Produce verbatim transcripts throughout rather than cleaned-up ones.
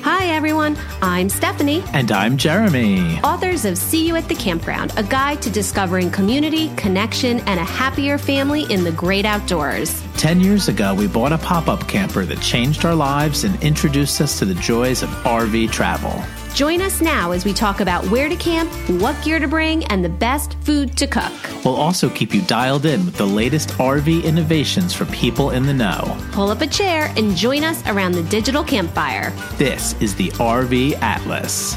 Hi, everyone. I'm Stephanie. And I'm Jeremy. Authors of See You at the Campground, a guide to discovering community, connection, and a happier family in the great outdoors. Ten years ago, we bought a pop-up camper that changed our lives and introduced us to the joys of R V travel. Join us now as we talk about where to camp, what gear to bring, and the best food to cook. We'll also keep you dialed in with the latest R V innovations for people in the know. Pull up a chair and join us around the digital campfire. This is the R V Atlas.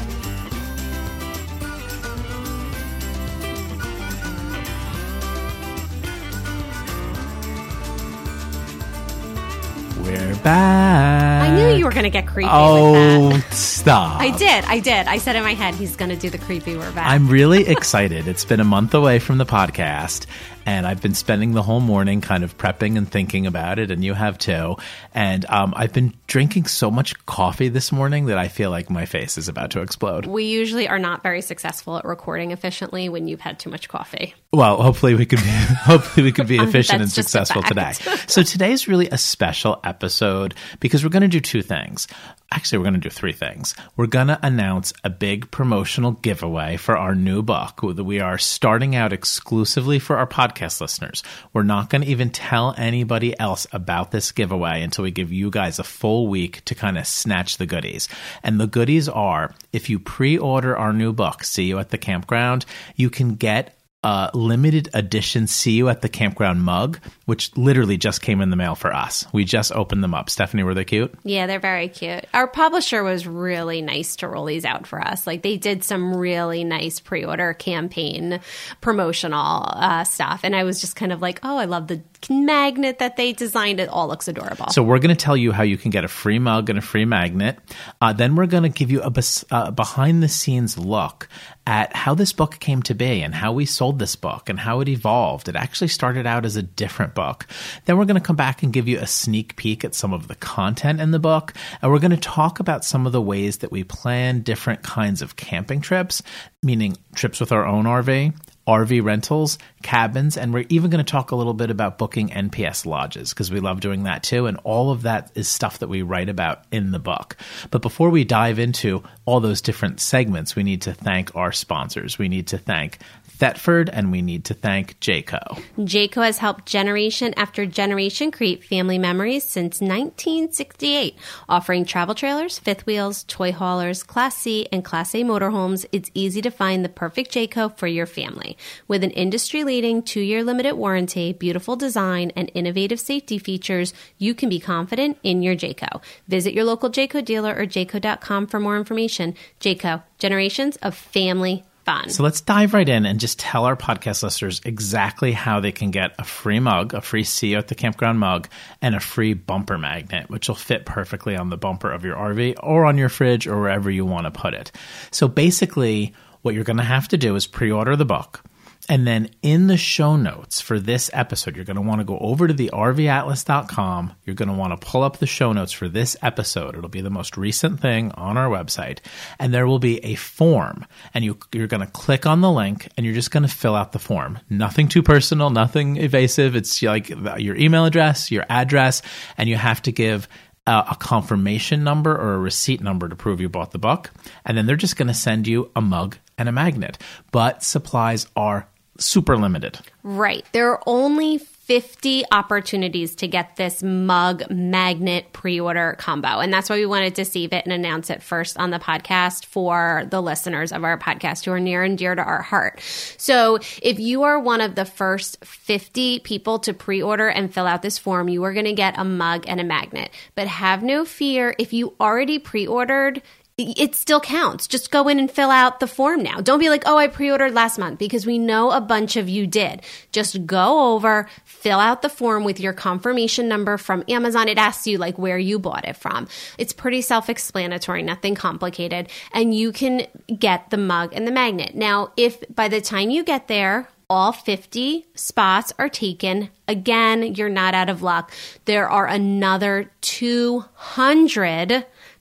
We're back. I knew you were going to get creepy oh, with that. Stop. I did. I did. I said in my head, he's going to do the creepy we're back. I'm really excited. It's been a month away from the podcast, and I've been spending the whole morning kind of prepping and thinking about it, and you have too. And um, I've been drinking so much coffee this morning that I feel like my face is about to explode. We usually are not very successful at recording efficiently when you've had too much coffee. Well, hopefully we could be, hopefully we could be efficient and just successful today. So today's really a special episode because we're going to do two things. Actually, we're going to do three things. We're going to announce a big promotional giveaway for our new book that we are starting out exclusively for our podcast listeners. We're not going to even tell anybody else about this giveaway until we give you guys a full week to kind of snatch the goodies. And the goodies are, if you pre-order our new book, See You at the Campground, you can get a limited edition See You at the Campground mug, which literally just came in the mail for us. We just opened them up. Stephanie, were they cute? Yeah, they're very cute. Our publisher was really nice to roll these out for us. Like, they did some really nice pre-order campaign promotional uh, stuff. And I was just kind of like, oh, I love the magnet that they designed. It all looks adorable. So we're going to tell you how you can get a free mug and a free magnet. Uh, then we're going to give you a bes- uh, behind-the-scenes look at how this book came to be and how we sold this book and how it evolved. It actually started out as a different book. Then we're going to come back and give you a sneak peek at some of the content in the book. And we're going to talk about some of the ways that we plan different kinds of camping trips, meaning trips with our own R V, R V rentals, cabins, and we're even going to talk a little bit about booking N P S lodges because we love doing that too. And all of that is stuff that we write about in the book. But before we dive into all those different segments, we need to thank our sponsors. We need to thank Thetford, and we need to thank Jayco. Jayco has helped generation after generation create family memories since nineteen sixty-eight, offering travel trailers, fifth wheels, toy haulers, Class C and Class A motorhomes. It's easy to find the perfect Jayco for your family. With an industry-leading two-year limited warranty, beautiful design, and innovative safety features, you can be confident in your Jayco. Visit your local Jayco dealer or jayco dot com for more information. Jayco, generations of family fun. So let's dive right in and just tell our podcast listeners exactly how they can get a free mug, a free See You at the Campground mug, and a free bumper magnet, which will fit perfectly on the bumper of your R V or on your fridge or wherever you want to put it. So basically, what you're going to have to do is pre-order the book. And then in the show notes for this episode, you're going to want to go over to the R V atlas dot com. You're going to want to pull up the show notes for this episode. It'll be the most recent thing on our website. And there will be a form. And you, you're going to click on the link and you're just going to fill out the form. Nothing too personal, nothing evasive. It's like your email address, your address, and you have to give Uh, a confirmation number or a receipt number to prove you bought the book. And then they're just going to send you a mug and a magnet. But supplies are super limited. Right. There are only fifty opportunities to get this mug magnet pre-order combo. And that's why we wanted to save it and announce it first on the podcast for the listeners of our podcast who are near and dear to our heart. So if you are one of the first fifty people to pre-order and fill out this form, you are going to get a mug and a magnet. But have no fear. If you already pre-ordered, it still counts. Just go in and fill out the form now. Don't be like, oh, I pre-ordered last month, because we know a bunch of you did. Just go over, fill out the form with your confirmation number from Amazon. It asks you like where you bought it from. It's pretty self-explanatory, nothing complicated. And you can get the mug and the magnet. Now, if by the time you get there, all fifty spots are taken, again, you're not out of luck. There are another two hundred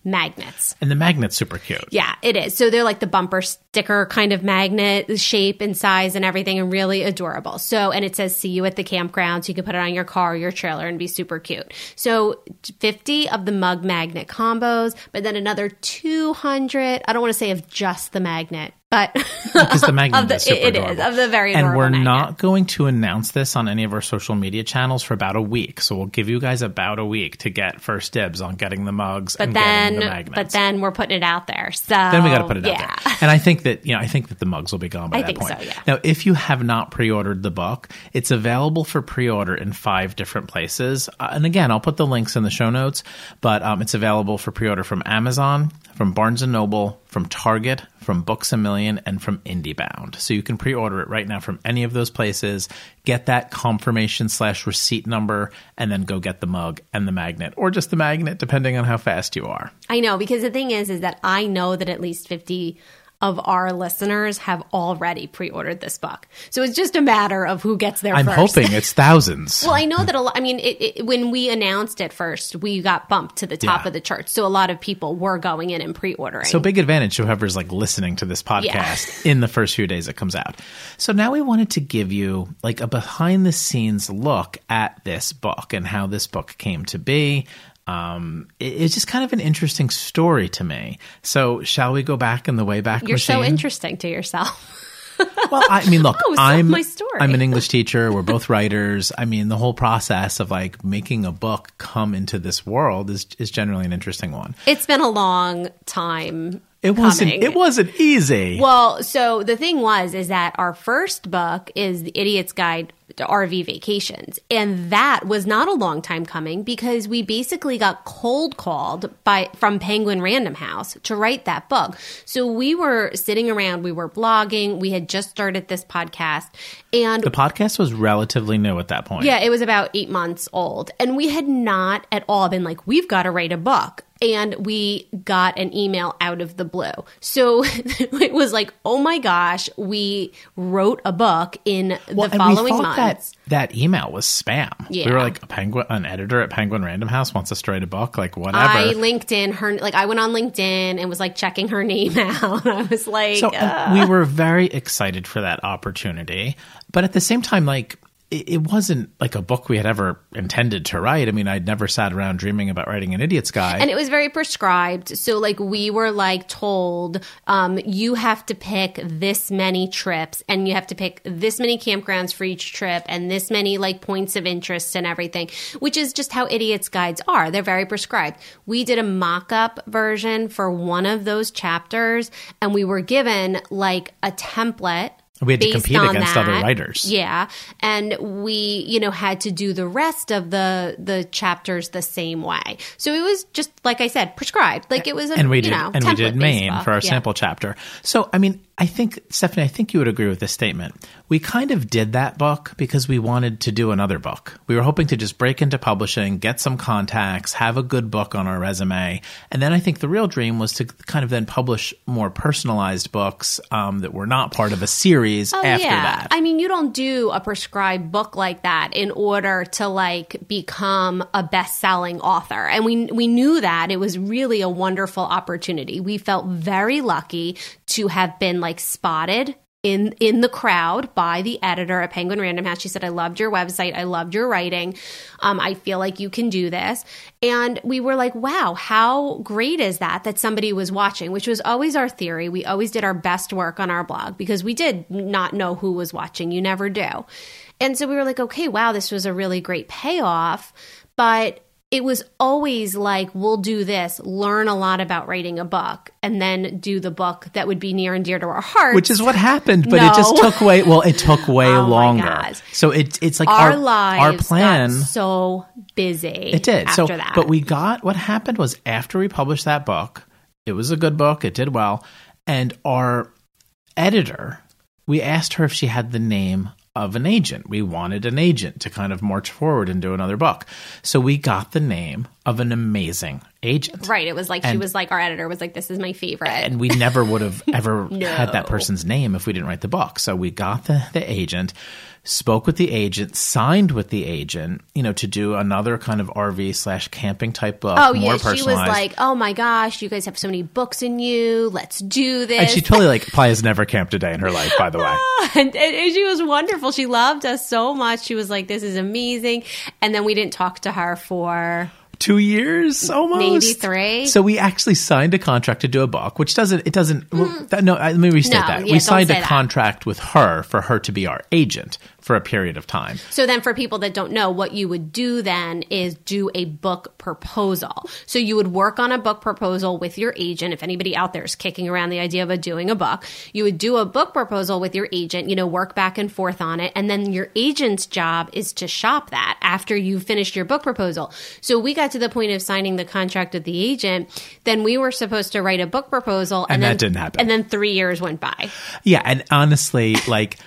magnets. And the magnet's super cute. Yeah, it is. So they're like the bumper sticker kind of magnet shape and size and everything, and really adorable. So, and it says see you at the campground, so you can put it on your car or your trailer and be super cute. So fifty of the mug magnet combos, but then another two hundred, I don't want to say of just the magnet, but because the magnet the, is super it, it adorable. is, of the very adorable And we're magnet. not going to announce this on any of our social media channels for about a week. So we'll give you guys about a week to get first dibs on getting the mugs But and then, getting the magnets. but then we're putting it out there. So then we got to put it yeah. out there. And I think that, you know, I think that the mugs will be gone by I that think point. so, yeah. Now, if you have not pre-ordered the book, it's available for pre-order in five different places. Uh, and again, I'll put the links in the show notes, but um, it's available for pre-order from Amazon, from Barnes and Noble, from Target, from Books A Million, and from IndieBound. So you can pre-order it right now from any of those places, get that confirmation slash receipt number, and then go get the mug and the magnet, or just the magnet, depending on how fast you are. I know, because the thing is, is that I know that at least fifty of our listeners have already pre-ordered this book. So it's just a matter of who gets there I'm first. hoping it's thousands. Well, I know that a lot, I mean, it, it, when we announced it first, we got bumped to the top Yeah. of the charts. So a lot of people were going in and pre-ordering. So big advantage to whoever's like listening to this podcast in the first few days it comes out. So now we wanted to give you like a behind the scenes look at this book and how this book came to be. Um, it, it's just kind of an interesting story to me. So shall we go back in the way back You're machine? so interesting to yourself. Well, I mean, look, Oh, so I'm my story. I'm an English teacher. We're both writers. I mean, the whole process of like making a book come into this world is is generally an interesting one. It's been a long time. It wasn't coming. it wasn't easy. Well, so the thing was, is that our first book is The Idiot's Guide to R V Vacations. And that was not a long time coming because we basically got cold called by from Penguin Random House to write that book. So we were sitting around, we were blogging, we had just started this podcast, and The podcast was relatively new at that point. yeah, it was about eight months old. And we had not at all been like, we've got to write a book. And we got an email out of the blue. So it was like, oh my gosh, we wrote a book in Well, the and following we thought months. That, that email was spam. Yeah. We were like, a penguin, an editor at Penguin Random House wants us to write a book, like whatever. I LinkedIn her, like I went on LinkedIn and was like checking her name out. I was like, so uh, and we were very excited for that opportunity. But at the same time, like, it, it wasn't like a book we had ever intended to write. I mean, I'd never sat around dreaming about writing an Idiot's Guide. and it was very prescribed. So like we were like told, um, you have to pick this many trips and you have to pick this many campgrounds for each trip and this many like points of interest and everything, which is just how Idiot's Guides are. They're very prescribed. We did a mock-up version for one of those chapters and we were given like a template. We had to based compete on against that. other writers. Yeah. And we, you know, had to do the rest of the the chapters the same way. So it was just, like I said, prescribed. Like it was a, and we you did, know, and we did template-based Maine book. for our Yeah. sample chapter. So, I mean, I think, Stephanie, I think you would agree with this statement. We kind of did that book because we wanted to do another book. We were hoping to just break into publishing, get some contacts, have a good book on our resume. And then I think the real dream was to kind of then publish more personalized books um, that were not part of a series Oh, after yeah. that. I mean, you don't do a prescribed book like that in order to like become a best-selling author. And we we knew that it was really a wonderful opportunity. We felt very lucky to have been like spotted in in the crowd by the editor at Penguin Random House. She said, I loved your website. I loved your writing. Um, I feel like you can do this. And we were like, wow, how great is that, that somebody was watching, which was always our theory. We always did our best work on our blog because we did not know who was watching. You never do. And so we were like, okay, wow, this was a really great payoff. But it was always like, we'll do this, learn a lot about writing a book, and then do the book that would be near and dear to our hearts. Which is what happened, but No. it just took way, well, it took way Oh my longer. God. So it, it's like our, our, lives our plan. got so busy. It did. After so, that. but we got, what happened was after we published that book, it was a good book. It did well. And our editor, we asked her if she had the name of an agent. We wanted an agent to kind of march forward and do another book. So we got the name of an amazing agent. Right. It was like, and, she was like, our editor was like, this is my favorite. And we never would have ever no. had that person's name if we didn't write the book. So we got the, the agent, spoke with the agent, signed with the agent, you know, to do another kind of R V slash camping type book. Oh, more yeah. personalized. She was like, oh my gosh, you guys have so many books in you. Let's do this. And she totally like, probably has never camped a day in her life, by the way. and, and, and she was wonderful. She loved us so much. She was like, this is amazing. And then we didn't talk to her for... Two years, almost. Maybe three. So we actually signed a contract to do a book, which doesn't, it doesn't, mm. well, no, let me restate no, that. Yeah, we signed a that. contract with her for her to be our agent for a period of time. So then for people that don't know, what you would do then is do a book proposal. So you would work on a book proposal with your agent. If anybody out there is kicking around the idea of a, doing a book, you would do a book proposal with your agent, you know, work back and forth on it. And then your agent's job is to shop that after you've finished your book proposal. So we got to the point of signing the contract with the agent. Then we were supposed to write a book proposal. And, and then, that didn't happen. And then three years went by. Yeah. And honestly, like,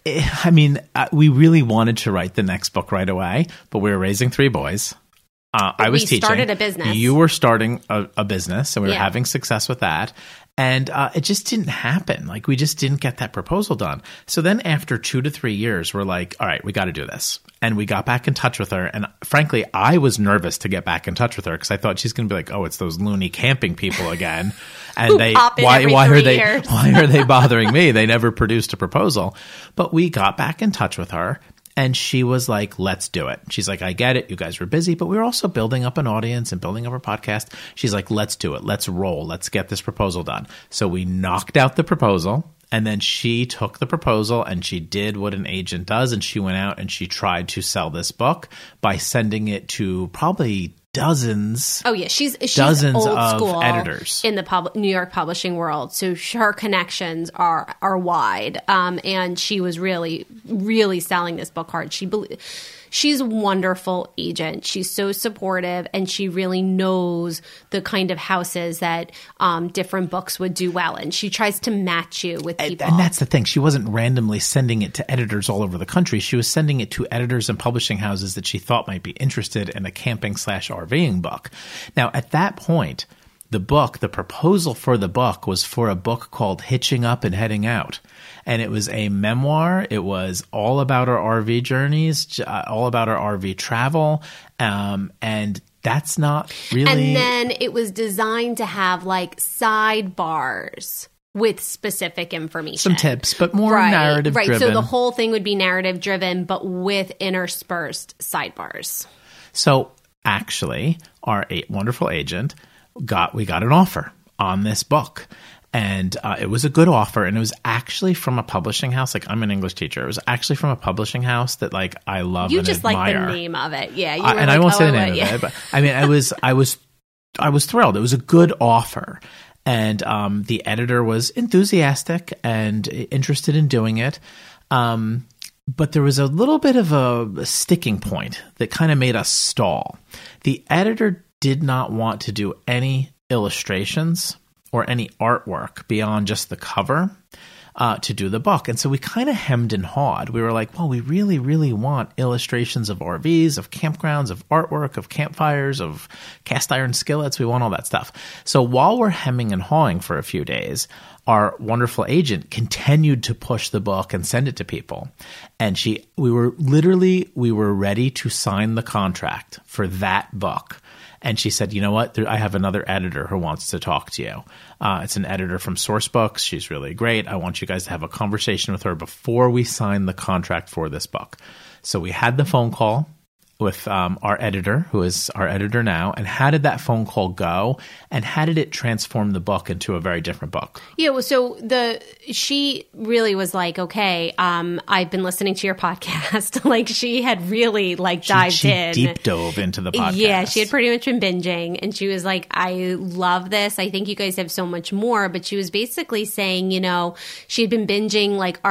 I mean, uh, we really wanted to write the next book right away, but we were raising three boys. Uh, I was we teaching. started a business. You were starting a, a business, and we were yeah. having success with that. And uh, it just didn't happen. Like, we just didn't get that proposal done. So then after two to three years, we're like, all right, we got to do this. And we got back in touch with her. And frankly, I was nervous to get back in touch with her because I thought she's going to be like, oh, it's those loony camping people again. And they why why are they years. why are they bothering me? They never produced a proposal. But we got back in touch with her. And she was like, let's do it. She's like, I get it. You guys were busy, but we were also building up an audience and building up our podcast. She's like, let's do it. Let's roll. Let's get this proposal done. So we knocked out the proposal. And then she took the proposal and she did what an agent does. And she went out and she tried to sell this book by sending it to probably dozens. Oh yeah, she's she's dozens old of school editors in the pub- New York publishing world. So her connections are are wide, um, and she was really really selling this book hard. She be- she's a wonderful agent. She's so supportive, and she really knows the kind of houses that um, different books would do well in. She tries to match you with people, and, and that's the thing. She wasn't randomly sending it to editors all over the country. She was sending it to editors and publishing houses that she thought might be interested in a camping slash RVing book. Now, at that point, the book, the proposal for the book was for a book called Hitching Up and Heading Out. And it was a memoir. It was all about our R V journeys, uh, all about our R V travel. Um, and that's not really... And then it was designed to have like sidebars with specific information. Some tips, but more right, narrative right. driven. So the whole thing would be narrative driven, but with interspersed sidebars. So actually, our a- wonderful agent got, we got an offer on this book. And uh, it was a good offer, and it was actually from a publishing house. Like, I'm an English teacher. It was actually from a publishing house that, like, I love you and just admire. like the name of it, yeah. You I, were and like, I won't oh, say the I name would, of yeah. it, but I mean, I was, I was, I was thrilled. It was a good offer, and um, the editor was enthusiastic and interested in doing it. Um, but there was a little bit of a, a sticking point that kind of made us stall. The editor did not want to do any illustrations or any artwork beyond just the cover uh, to do the book. And so we kind of hemmed and hawed. We were like, well, we really, really want illustrations of R Vs, of campgrounds, of artwork, of campfires, of cast iron skillets. We want all that stuff. So while we're hemming and hawing for a few days, our wonderful agent continued to push the book and send it to people. And she, we were literally, we were ready to sign the contract for that book. And she said, you know what? There, I have another editor who wants to talk to you. Uh, it's an editor from Source Books. She's really great. I want you guys to have a conversation with her before we sign the contract for this book. So we had the phone call with um, our editor, who is our editor now. And how did that phone call go? And how did it transform the book into a very different book? Yeah, well, so the she really was like, okay, um, I've been listening to your podcast. Like, she had really like dived she, she in, deep dove into the podcast. Yeah, she had pretty much been binging, and she was like, I love this. I think you guys have so much more. But she was basically saying, you know, she had been binging like our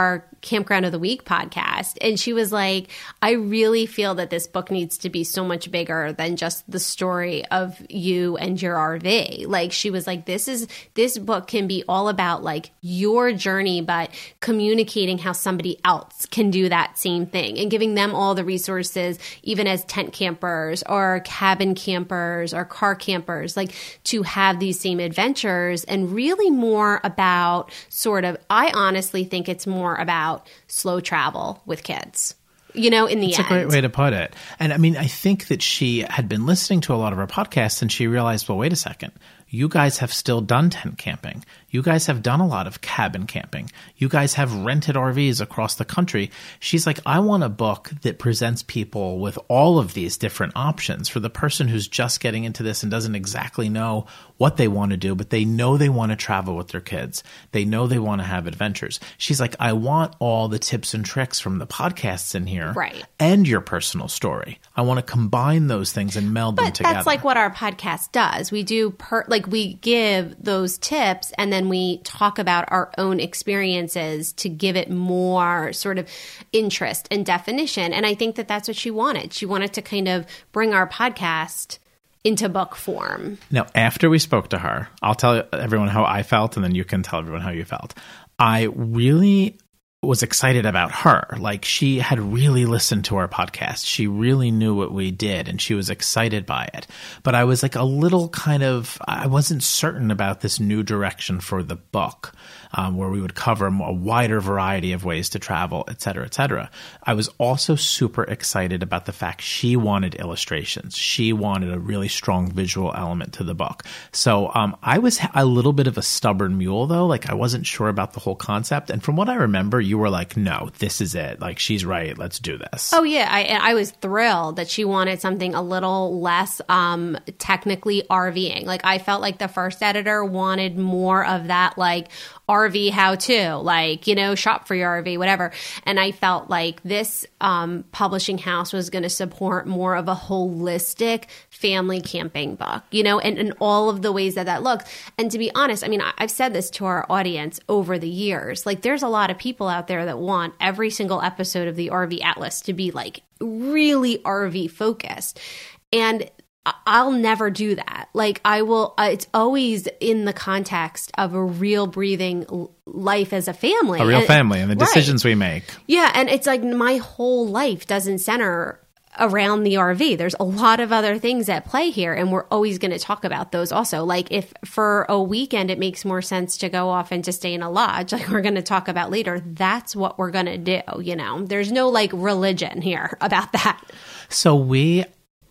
Campground of the Week podcast. And she was like, I really feel that this book needs to be so much bigger than just the story of you and your R V. Like, she was like, this is, this book can be all about like your journey, but communicating how somebody else can do that same thing and giving them all the resources, even as tent campers or cabin campers or car campers, like to have these same adventures, and really more about sort of, I honestly think it's more about slow travel with kids. You know, in the It's end. It's a great way to put it. And I mean, I think that she had been listening to a lot of our podcasts and she realized, well, wait a second. You guys have still done tent camping. You guys have done a lot of cabin camping. You guys have rented R Vs across the country. She's like, I want a book that presents people with all of these different options for the person who's just getting into this and doesn't exactly know what they want to do, but they know they want to travel with their kids. They know they want to have adventures. She's like, I want all the tips and tricks from the podcasts in here, right, and your personal story. I want to combine those things and meld but them together. That's like what our podcast does. We do per like we give those tips and then we talk about our own experiences to give it more sort of interest and definition. And I think that that's what she wanted. She wanted to kind of bring our podcast into book form. Now, after we spoke to her, I'll tell everyone how I felt, and then you can tell everyone how you felt. I really was excited about her. Like, she had really listened to our podcast. She really knew what we did and she was excited by it. But I was like a little kind of, I wasn't certain about this new direction for the book, um, where we would cover a wider variety of ways to travel, et cetera, et cetera. I was also super excited about the fact she wanted illustrations. She wanted a really strong visual element to the book. So um, I was a little bit of a stubborn mule, though. Like, I wasn't sure about the whole concept. And from what I remember, you were like, no, this is it. Like, she's right. Let's do this. Oh, yeah. I, I was thrilled that she wanted something a little less um, technically RVing. Like, I felt like the first editor wanted more of that, like, R V how-to, like, you know, shop for your R V, whatever. And I felt like this um, publishing house was going to support more of a holistic family camping book, you know, and, and all of the ways that that looks. And to be honest, I mean, I, I've said this to our audience over the years. Like, there's a lot of people out there that want every single episode of the R V Atlas to be like really R V focused. And I'll never do that. Like, I will, uh, it's always in the context of a real breathing l- life as a family. A real and, family and the decisions right. we make. Yeah. And it's like my whole life doesn't center around the R V. There's a lot of other things at play here, and we're always going to talk about those also. Like, if for a weekend it makes more sense to go off and to stay in a lodge, like we're going to talk about later, that's what we're going to do, you know? There's no like religion here about that. So we...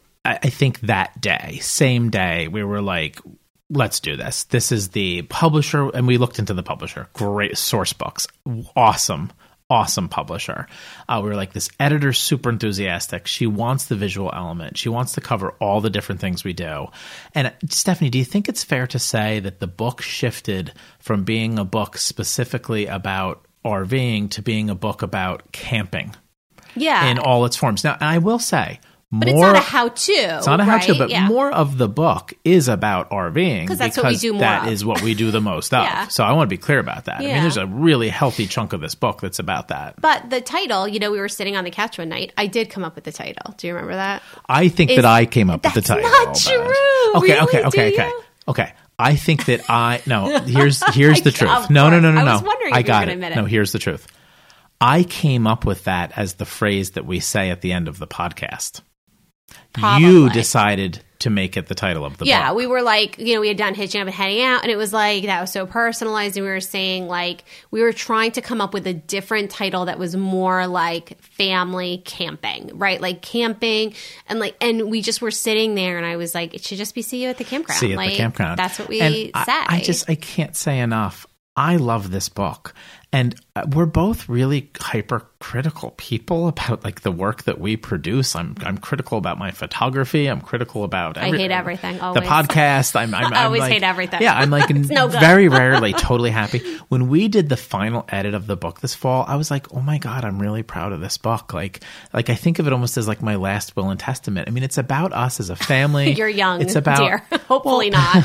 I think that day, same day, we were like, let's do this. This is the publisher. And we looked into the publisher. Great source books. Awesome, awesome publisher. Uh, we were like, this editor's super enthusiastic. She wants the visual element. She wants to cover all the different things we do. And Stephanie, do you think it's fair to say that the book shifted from being a book specifically about RVing to being a book about camping? Yeah. In all its forms. Now, I will say, But more, it's not a how-to. It's not a right? how-to, but yeah. more of the book is about RVing. Because that's because what we do more that of. is what we do the most of. Yeah. So I want to be clear about that. Yeah. I mean, there's a really healthy chunk of this book that's about that. But the title, you know, we were sitting on the couch one night. I did come up with the title. Do you remember that? I think Is, that I came up with the title. That's not true. Okay, really? okay, okay, Do okay. you? Okay. I think that I... No, here's here's the truth. No, no, no, no, no. I was wondering if I got you were it. going to admit it. No, here's the truth. I came up with that as the phrase that we say at the end of the podcast. Probably. You decided to make it the title of the yeah, book. we were like, you know, we had done Hitching Up and Heading Out, and it was like, that was so personalized, and we were saying, like, we were trying to come up with a different title that was more like family camping, right? Like camping, and like, and we just were sitting there, and I was like, it should just be See You at the Campground. See You at like, the Campground. That's what we and say. I, I just, I can't say enough. I love this book. And we're both really hypercritical people about like the work that we produce. I'm I'm critical about my photography. I'm critical about every, I hate everything. Always. The podcast. I'm, I'm, I I'm always like, hate everything. Yeah, I'm like no good. very rarely totally happy. When we did the final edit of the book this fall, I was like, oh my God, I'm really proud of this book. Like like I think of it almost as like my last will and testament. I mean, it's about us as a family. You're young, it's about, dear. Hopefully well, not.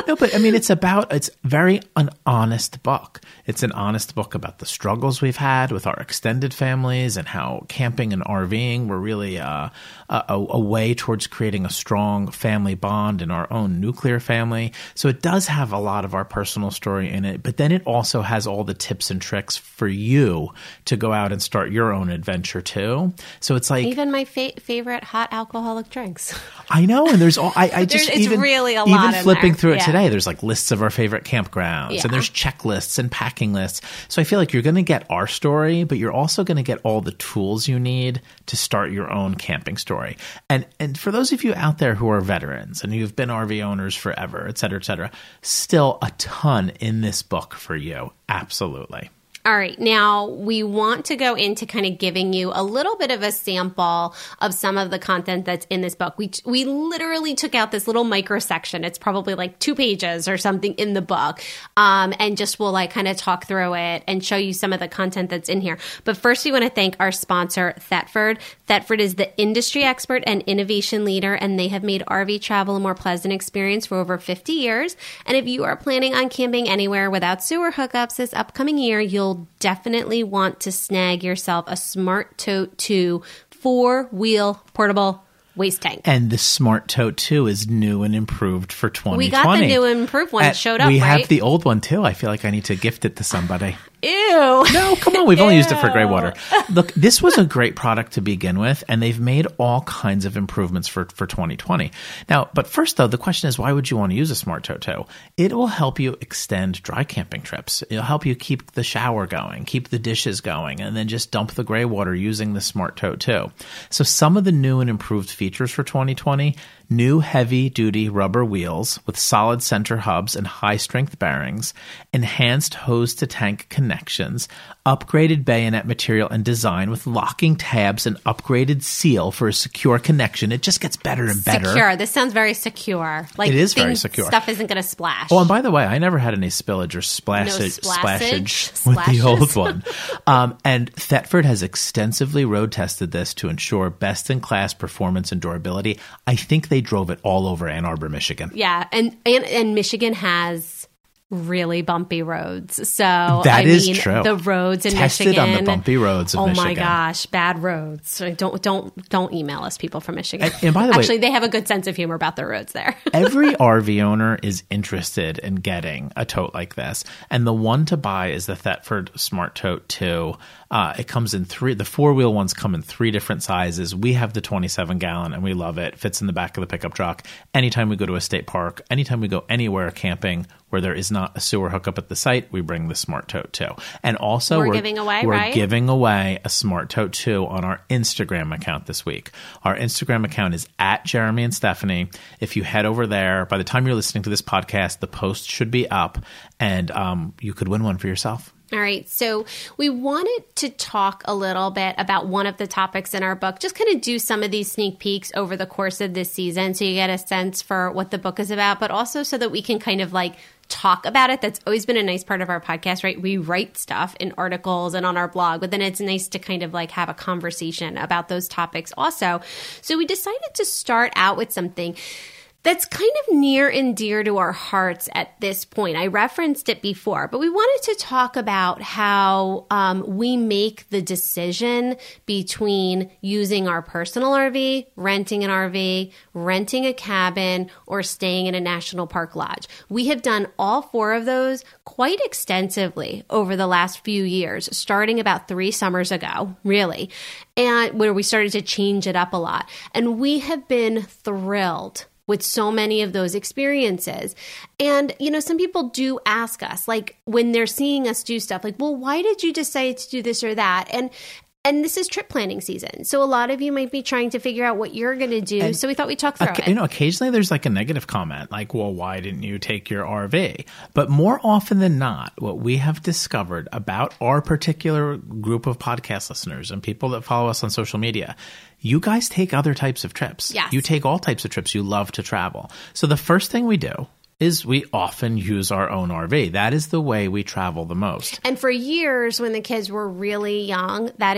No, but I mean, it's about, it's very an honest book. It's an honest book about the struggles we've had with our extended families and how camping and RVing were really uh, a, a way towards creating a strong family bond in our own nuclear family. So it does have a lot of our personal story in it, but then it also has all the tips and tricks for you to go out and start your own adventure too. So it's like even my fa- favorite hot alcoholic drinks. I know, and there's all I, I just it's even really a lot even in flipping there. through it Yeah. today. There's like lists of our favorite campgrounds, Yeah. and there's checklists and packing lists. So I feel like you're going to get our story, but you're also going to get all the tools you need to start your own camping story. And and for those of you out there who are veterans and you've been R V owners forever, et cetera, et cetera, still a ton in this book for you. Absolutely. All right. Now, we want to go into kind of giving you a little bit of a sample of some of the content that's in this book. We we literally took out this little micro section. It's probably like two pages or something in the book. Um, and just we'll like kind of talk through it and show you some of the content that's in here. But first, we want to thank our sponsor, Thetford. Thetford is the industry expert and innovation leader, and they have made R V travel a more pleasant experience for over fifty years. And if you are planning on camping anywhere without sewer hookups this upcoming year, you'll definitely want to snag yourself a Smart Tote two four-wheel portable waste tank. And the Smart Tote two is new and improved for twenty twenty. We got the new and improved one. It showed up, we right? have the old one too. I feel like I need to gift it to somebody. Ew. No, come on. We've only used it for gray water. Look, this was a great product to begin with, and they've made all kinds of improvements for, for twenty twenty. Now, but first, though, the question is, why would you want to use a Smart Tote two? It will help you extend dry camping trips. It'll help you keep the shower going, keep the dishes going, and then just dump the gray water using the Smart Tote two. So some of the new and improved features for twenty twenty, new heavy-duty rubber wheels with solid center hubs and high-strength bearings, enhanced hose-to-tank connections, upgraded bayonet material and design with locking tabs and upgraded seal for a secure connection. It just gets better and better. Secure. This sounds very secure. Like It is things, very secure. Stuff isn't going to splash. Oh, and by the way, I never had any spillage or splashage, No splashage splashage? with the Splashes? old one. Um, and Thetford has extensively road tested this to ensure best-in-class performance and durability. I think they drove it all over Ann Arbor, Michigan. Yeah, and, and and Michigan has really bumpy roads. So That I is mean, true. The roads in Tested Michigan. on the bumpy roads of oh Michigan. my gosh, bad roads. So don't don't don't email us, people from Michigan. And- and by the way- actually, they have a good sense of humor about the roads there. Every R V owner is interested in getting a tote like this. And the one to buy is the Thetford Smart Tote two. Uh, it comes in three, the four-wheel ones come in three different sizes. We have the twenty-seven gallon and we love it. Fits in the back of the pickup truck. Anytime we go to a state park, anytime we go anywhere camping where there is not a sewer hookup at the site, we bring the Smart Tote two. And also We're we're, giving away, we're right? giving away a Smart Tote two on our Instagram account this week. Our Instagram account is at Jeremy and Stephanie. If you head over there, by the time you're listening to this podcast, the post should be up and um, you could win one for yourself. All right. So we wanted to talk a little bit about one of the topics in our book, just kind of do some of these sneak peeks over the course of this season so you get a sense for what the book is about, but also so that we can kind of like talk about it. That's always been a nice part of our podcast, right? We write stuff in articles and on our blog, but then it's nice to kind of like have a conversation about those topics also. So we decided to start out with something that's kind of near and dear to our hearts at this point. I referenced it before, but we wanted to talk about how um, we make the decision between using our personal R V, renting an R V, renting a cabin, or staying in a national park lodge. We have done all four of those quite extensively over the last few years, starting about three summers ago, really, and where we started to change it up a lot. And we have been thrilled with so many of those experiences. And, you know, some people do ask us, like, when they're seeing us do stuff, like, well, why did you decide to do this or that? And and this is trip planning season. So a lot of you might be trying to figure out what you're going to do. And so we thought we'd talk through okay, it. You know, occasionally there's like a negative comment, like, well, why didn't you take your R V? But more often than not, what we have discovered about our particular group of podcast listeners and people that follow us on social media, you guys take other types of trips. Yes. You take all types of trips. You love to travel. So the first thing we do is we often use our own R V. That is the way we travel the most. And for years, when the kids were really young, that is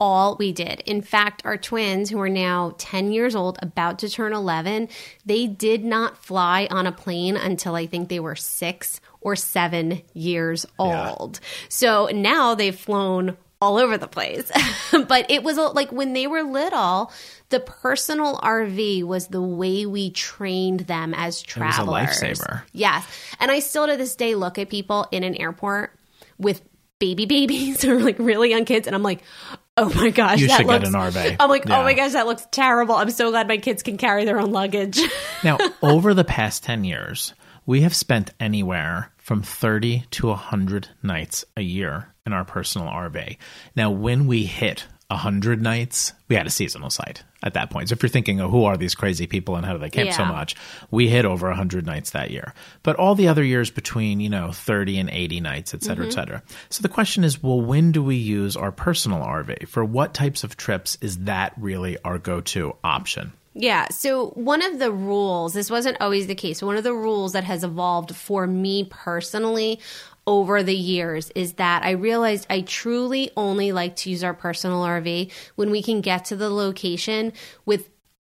all we did. In fact, our twins, who are now ten years old, about to turn eleven, they did not fly on a plane until I think they were six or seven years old. Yeah. So now they've flown all over the place. But it was like when they were little, the personal R V was the way we trained them as travelers. It was a lifesaver. Yes. And I still to this day look at people in an airport with baby babies or like really young kids, and I'm like, oh my gosh, you that should looks, get an R V. I'm like, yeah. oh my gosh, that looks terrible. I'm so glad my kids can carry their own luggage. Now, over the past ten years, we have spent anywhere from thirty to one hundred nights a year in our personal R V. Now, when we hit one hundred nights, we had a seasonal site at that point. So if you're thinking, oh, who are these crazy people and how do they camp yeah. so much? We hit over one hundred nights that year. But all the other years between, you know, thirty and eighty nights, et cetera, mm-hmm. et cetera. So the question is, well, when do we use our personal R V? For what types of trips is that really our go-to option? Yeah. So one of the rules, this wasn't always the case, one of the rules that has evolved for me personally over the years is that I realized I truly only like to use our personal R V when we can get to the location with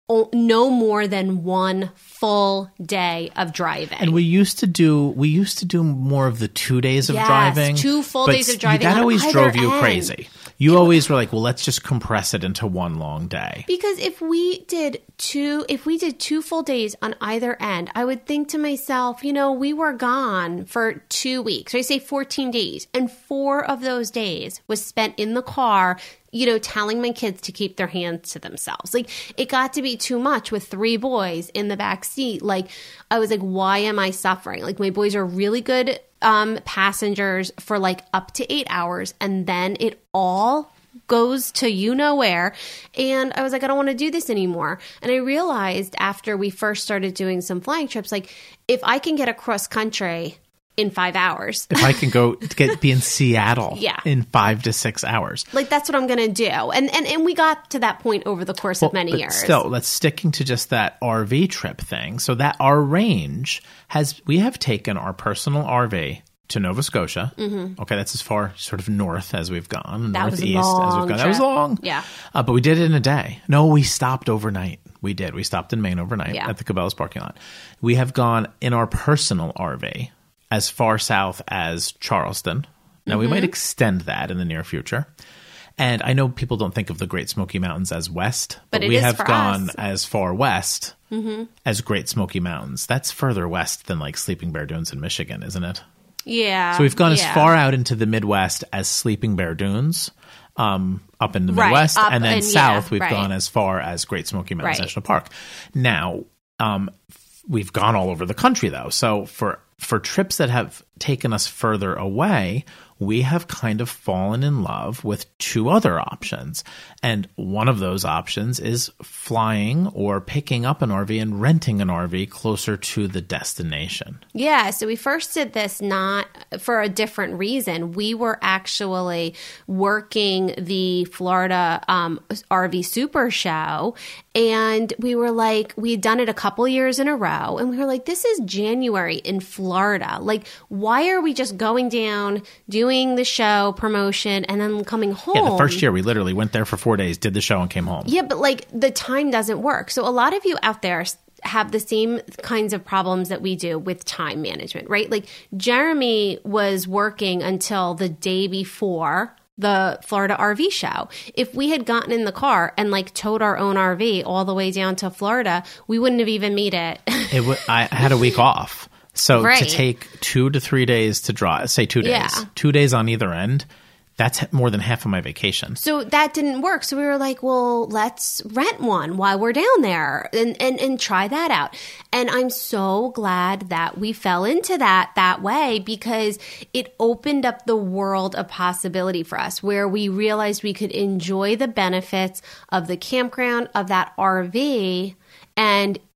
no more than one full day of driving. And we used to do we used to do more of the two days of yes, driving. Two full days of driving. That on always either drove you end. crazy. You always were like, well, let's just compress it into one long day. Because if we did two, if we did two full days on either end, I would think to myself, you know, we were gone for two weeks. So I say fourteen days. And four of those days was spent in the car, you know, telling my kids to keep their hands to themselves. Like, it got to be too much with three boys in the back seat. Like, I was like, why am I suffering? Like, my boys are really good um, passengers for like up to eight hours. And then it all goes to you know where. And I was like, I don't want to do this anymore. And I realized after we first started doing some flying trips, like, if I can get across country in five hours. If I can go get be in Seattle yeah. in five to six hours. Like, that's what I'm going to do. And, and and we got to that point over the course well, of many but years. Still, let's sticking to just that R V trip thing. So that our range has, we have taken our personal R V to Nova Scotia. Mm-hmm. Okay, that's as far sort of north as we've gone. That northeast was a long as we've gone. trip. That was long. Yeah. Uh, but we did it in a day. No, we stopped overnight. We did. We stopped in Maine overnight yeah. at the Cabela's parking lot. We have gone in our personal R V as far south as Charleston. Now, mm-hmm. we might extend that in the near future. And I know people don't think of the Great Smoky Mountains as west, but, but we is have for gone us. as far west mm-hmm. as Great Smoky Mountains. That's further west than like Sleeping Bear Dunes in Michigan, isn't it? Yeah. So we've gone yeah. as far out into the Midwest as Sleeping Bear Dunes, um, up in the right, Midwest. And then and, south, yeah, we've right. gone as far as Great Smoky Mountains right. National Park. Now, um, we've gone all over the country, though. So for for trips that have taken us further away, we have kind of fallen in love with two other options. And one of those options is flying or picking up an R V and renting an R V closer to the destination. Yeah. So we first did this not for a different reason. We were actually working the Florida um, R V Super Show. And we were like, we had done it a couple years in a row. And we were like, this is January in Florida. Like, why are we just going down, doing the show promotion, and then coming home? Yeah, the first year we literally went there for four days, did the show, and came home. Yeah, but like the time doesn't work. So a lot of you out there have the same kinds of problems that we do with time management, right? Like, Jeremy was working until the day before the Florida R V show. If we had gotten in the car and like towed our own R V all the way down to Florida, we wouldn't have even made it. it w- I had a week off. So right. to take two to three days to drive, say two days, Yeah. two days on either end, that's more than half of my vacation. So that didn't work. So we were like, well, let's rent one while we're down there and, and, and try that out. And I'm so glad that we fell into that that way, because it opened up the world of possibility for us, where we realized we could enjoy the benefits of the campground, of that R V, and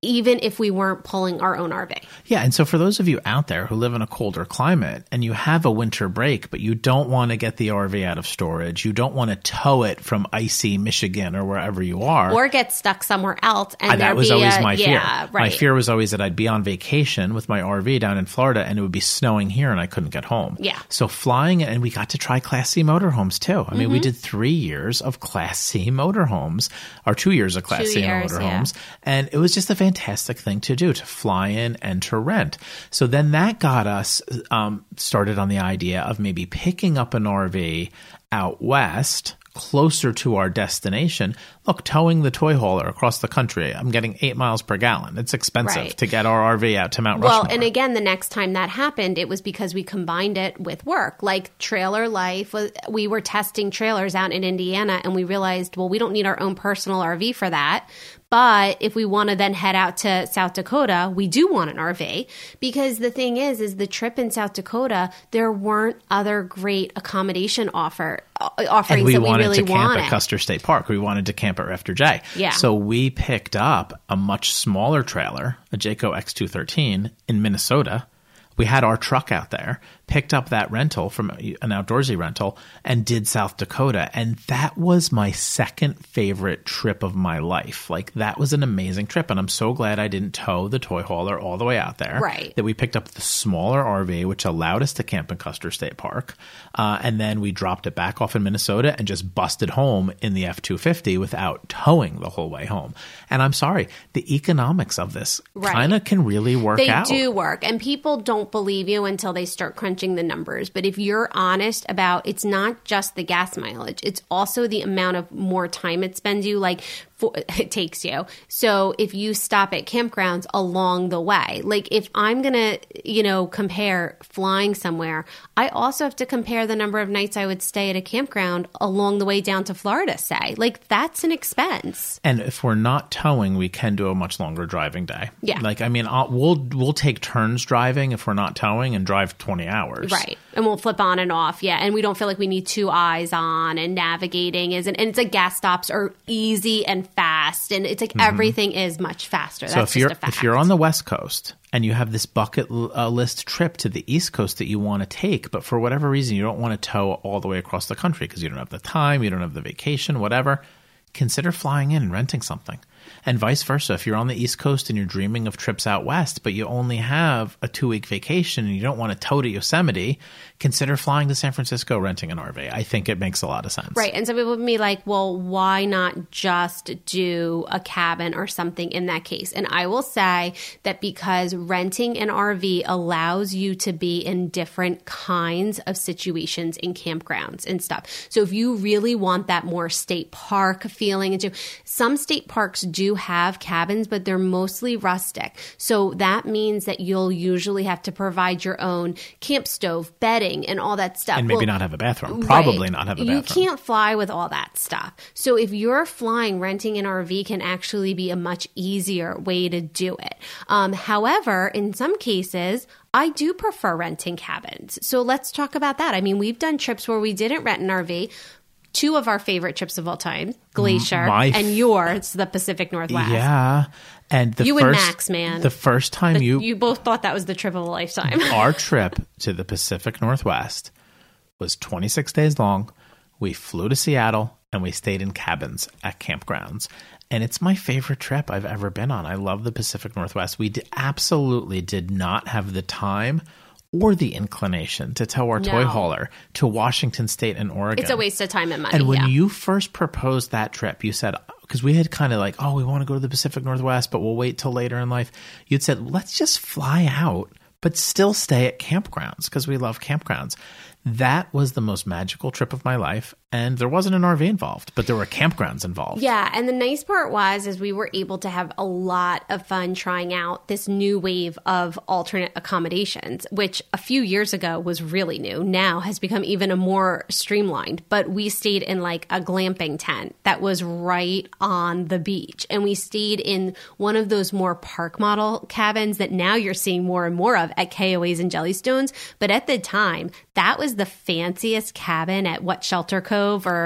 even if we weren't pulling our own R V. Yeah. And so for those of you out there who live in a colder climate and you have a winter break, but you don't want to get the R V out of storage, you don't want to tow it from icy Michigan or wherever you are. Or get stuck somewhere else. And uh, that was be always a, my fear. Yeah, right. My fear was always that I'd be on vacation with my R V down in Florida and it would be snowing here and I couldn't get home. Yeah. So flying, and we got to try Class C motorhomes too. I mean, mm-hmm. we did three years of Class C motorhomes, or two years of Class two C years, motorhomes. Yeah. And it was just a fantastic thing to do, to fly in and to rent. So then that got us um, started on the idea of maybe picking up an R V out west, closer to our destination. Look, towing the toy hauler across the country, I'm getting eight miles per gallon. It's expensive right. to get our R V out to Mount well, Rushmore. Well, and again, the next time that happened, it was because we combined it with work. Like Trailer Life, we were testing trailers out in Indiana, and we realized, well, we don't need our own personal R V for that. But if we want to then head out to South Dakota, we do want an R V, because the thing is, is the trip in South Dakota, there weren't other great accommodation offer uh, offerings and we that we wanted really to camp wanted. at Custer State Park. We wanted to camp at Rafter J. Yeah. So So we picked up a much smaller trailer, a Jayco X two thirteen in Minnesota. We had our truck out there, picked up that rental from an outdoorsy rental, and did South Dakota. And that was my second favorite trip of my life. Like, that was an amazing trip. And I'm so glad I didn't tow the toy hauler all the way out there. Right. That we picked up the smaller R V, which allowed us to camp in Custer State Park. Uh, and then we dropped it back off in Minnesota and just busted home in the F two fifty without towing the whole way home. And I'm sorry, the economics of this right. kind of can really work they out. They do work. And people don't believe you until they start crunching the numbers. But if you're honest about, it's not just the gas mileage, it's also the amount of more time it spends you, like for, it takes you. So if you stop at campgrounds along the way, like if I'm going to, you know, compare flying somewhere, I also have to compare the number of nights I would stay at a campground along the way down to Florida, say. Like, that's an expense. And if we're not towing, we can do a much longer driving day. Yeah. Like, I mean, I'll, we'll we'll take turns driving if we're not towing and drive twenty hours. Right. And we'll flip on and off. Yeah. And we don't feel like we need two eyes on, and navigating is, and it's like gas stops are easy and fast. And it's like mm-hmm. everything is much faster. So That's if you're, just a fact. if you're on the West Coast and you have this bucket uh, list trip to the East Coast that you want to take, but for whatever reason, you don't want to tow all the way across the country because you don't have the time, you don't have the vacation, whatever, consider flying in and renting something. And vice versa. If you're on the East Coast and you're dreaming of trips out west, but you only have a two-week vacation and you don't want to tow to Yosemite, consider flying to San Francisco, renting an R V. I think it makes a lot of sense. Right. And some people would be like, well, why not just do a cabin or something in that case? And I will say that because renting an R V allows you to be in different kinds of situations in campgrounds and stuff. So if you really want that more state park feeling, and some state parks do have cabins, but they're mostly rustic. So that means that you'll usually have to provide your own camp stove, bedding, and all that stuff. And maybe well, not have a bathroom. Probably right. not have a bathroom. You can't fly with all that stuff. So if you're flying, renting an R V can actually be a much easier way to do it. Um, however, in some cases, I do prefer renting cabins. So let's talk about that. I mean, we've done trips where we didn't rent an R V. Two of our favorite trips of all time, Glacier, My f- and yours, the Pacific Northwest. Yeah. And the you first, and Max, man. The first time the, you... You both thought that was the trip of a lifetime. Our trip to the Pacific Northwest was twenty-six days long. We flew to Seattle, and we stayed in cabins at campgrounds. And it's my favorite trip I've ever been on. I love the Pacific Northwest. We d- absolutely did not have the time or the inclination to tow our No. toy hauler to Washington State and Oregon. It's a waste of time and money. And when yeah. you first proposed that trip, you said, because we had kind of like, oh, we want to go to the Pacific Northwest, but we'll wait till later in life. You'd said, let's just fly out, but still stay at campgrounds because we love campgrounds. That was the most magical trip of my life. And there wasn't an R V involved, but there were campgrounds involved. Yeah. And the nice part was is we were able to have a lot of fun trying out this new wave of alternate accommodations, which a few years ago was really new. Now has become even a more streamlined. But we stayed in like a glamping tent that was right on the beach. And we stayed in one of those more park model cabins that now you're seeing more and more of at K O As and Jellystones. But at the time, that was the fanciest cabin at what, Shelter Cove or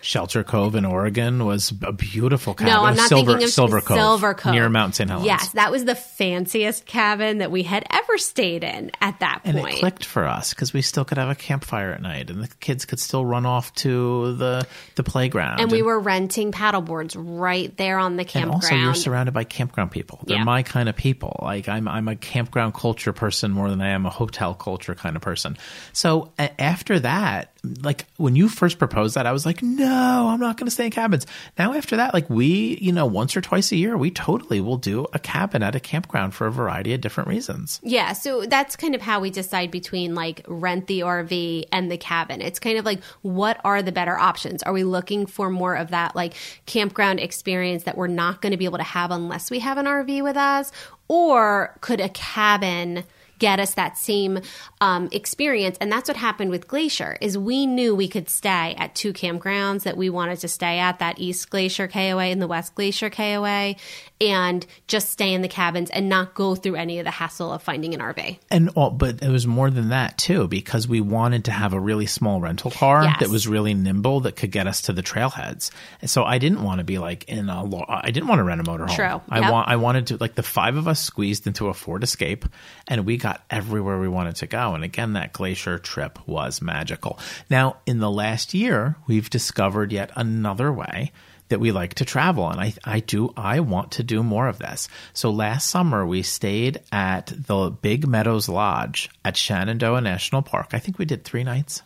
Shelter Cove in Oregon was a beautiful cabin. No, I'm not Silver, thinking of Silver Cove, Silver Cove near Mount Saint Helens. Yes, that was the fanciest cabin that we had ever stayed in at that point. And it clicked for us because we still could have a campfire at night, and the kids could still run off to the the playground. And, and we were renting paddleboards right there on the campground. And also, you're surrounded by campground people. They're yeah. my kind of people. Like I'm, I'm a campground culture person more than I am a hotel culture kind of person. So a- after that, like when you first proposed that, I was like, no, I'm not going to stay in cabins. Now after that, like we, you know, once or twice a year, we totally will do a cabin at a campground for a variety of different reasons. Yeah. So that's kind of how we decide between like rent the R V and the cabin. It's kind of like, what are the better options? Are we looking for more of that like campground experience that we're not going to be able to have unless we have an R V with us? Or could a cabin get us that same um, experience? And that's what happened with Glacier, is we knew we could stay at two campgrounds that we wanted to stay at, that East Glacier K O A and the West Glacier K O A, and just stay in the cabins and not go through any of the hassle of finding an R V. And all, but it was more than that too, because we wanted to have a really small rental car yes. that was really nimble that could get us to the trailheads. And so I didn't want to be like in a lo- I didn't want to rent a motorhome. True. I yep. want I wanted to, like the five of us squeezed into a Ford Escape, and we got everywhere we wanted to go. And again, that Glacier trip was magical. Now, in the last year, we've discovered yet another way that we like to travel. And I, I do, I want to do more of this. So last summer we stayed at the Big Meadows Lodge at Shenandoah National Park. I think we did three nights.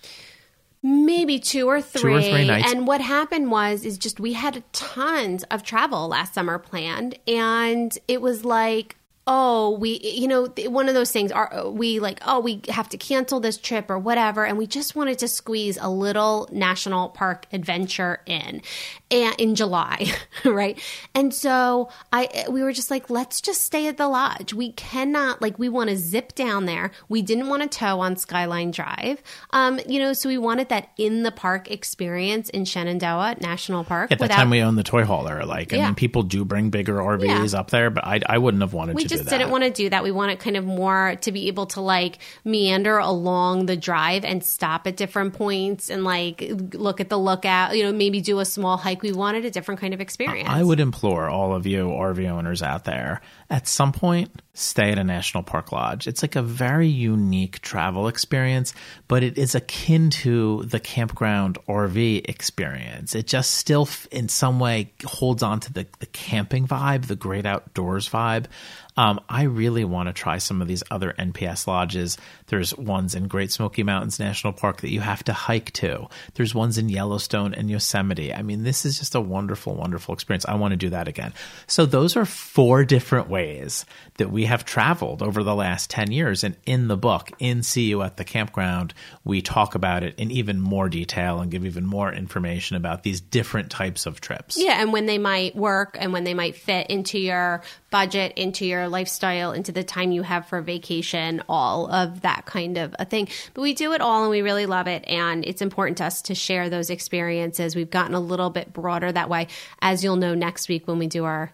Maybe two or three. Two or three nights. And what happened was, is just we had tons of travel last summer planned. And it was like, oh, we, you know, one of those things are we like, oh, we have to cancel this trip or whatever. And we just wanted to squeeze a little national park adventure in, and in July, right? And so I, we were just like, let's just stay at the lodge. We cannot, like, we want to zip down there. We didn't want to tow on Skyline Drive. Um, you know, so we wanted that in the park experience in Shenandoah National Park. At that without, time we owned the toy hauler. Like, I yeah. mean, people do bring bigger R Vs yeah. up there, but I, I wouldn't have wanted we to do that. We just didn't want to do that. We wanted kind of more to be able to like meander along the drive and stop at different points and like look at the lookout, you know, maybe do a small hike. We wanted a different kind of experience. I would implore all of you R V owners out there, at some point, stay at a national park lodge. It's like a very unique travel experience, but it is akin to the campground R V experience. It just still, in some way, holds on to the, the camping vibe, the great outdoors vibe. Um, I really want to try some of these other N P S lodges. There's ones in Great Smoky Mountains National Park that you have to hike to. There's ones in Yellowstone and Yosemite. I mean, this is just a wonderful, wonderful experience. I want to do that again. So those are four different ways that we have traveled over the last ten years. And in the book, in See You at the Campground, we talk about it in even more detail and give even more information about these different types of trips. Yeah, and when they might work and when they might fit into your budget, into your lifestyle, into the time you have for vacation, all of that kind of a thing. But we do it all and we really love it. And it's important to us to share those experiences. We've gotten a little bit broader that way, as you'll know next week when we do our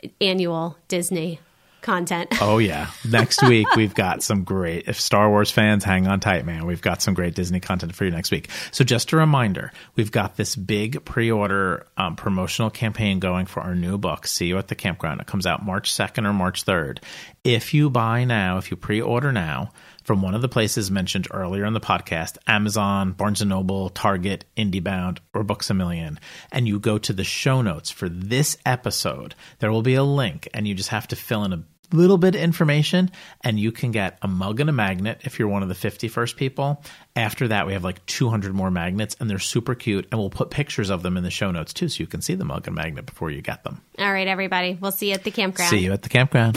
annual Disney content. Oh, yeah. Next week, we've got some great, if Star Wars fans, hang on tight, man. We've got some great Disney content for you next week. So just a reminder, we've got this big pre-order um, promotional campaign going for our new book, See You at the Campground. It comes out March second or March third. If you buy now, if you pre-order now, from one of the places mentioned earlier in the podcast, Amazon, Barnes and Noble, Target, IndieBound, or Books A Million, and you go to the show notes for this episode, there will be a link, and you just have to fill in a little bit of information, and you can get a mug and a magnet if you're one of the fifty first people. After that, we have like two hundred more magnets, and they're super cute, and we'll put pictures of them in the show notes, too, so you can see the mug and magnet before you get them. All right, everybody. We'll see you at the campground. See you at the campground.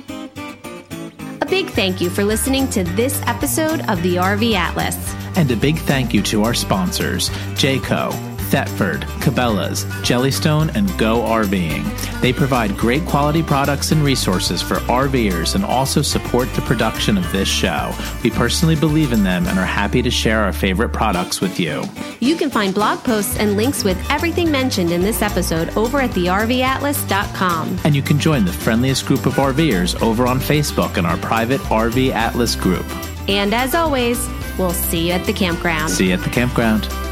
A big thank you for listening to this episode of the R V Atlas. And a big thank you to our sponsors, Jayco, Thetford, Cabela's, Jellystone, and Go RVing. They provide great quality products and resources for RVers and also support the production of this show. We personally believe in them and are happy to share our favorite products with you. You can find blog posts and links with everything mentioned in this episode over at the R V atlas dot com. And you can join the friendliest group of RVers over on Facebook in our private R V Atlas group. And as always, we'll see you at the campground. See you at the campground.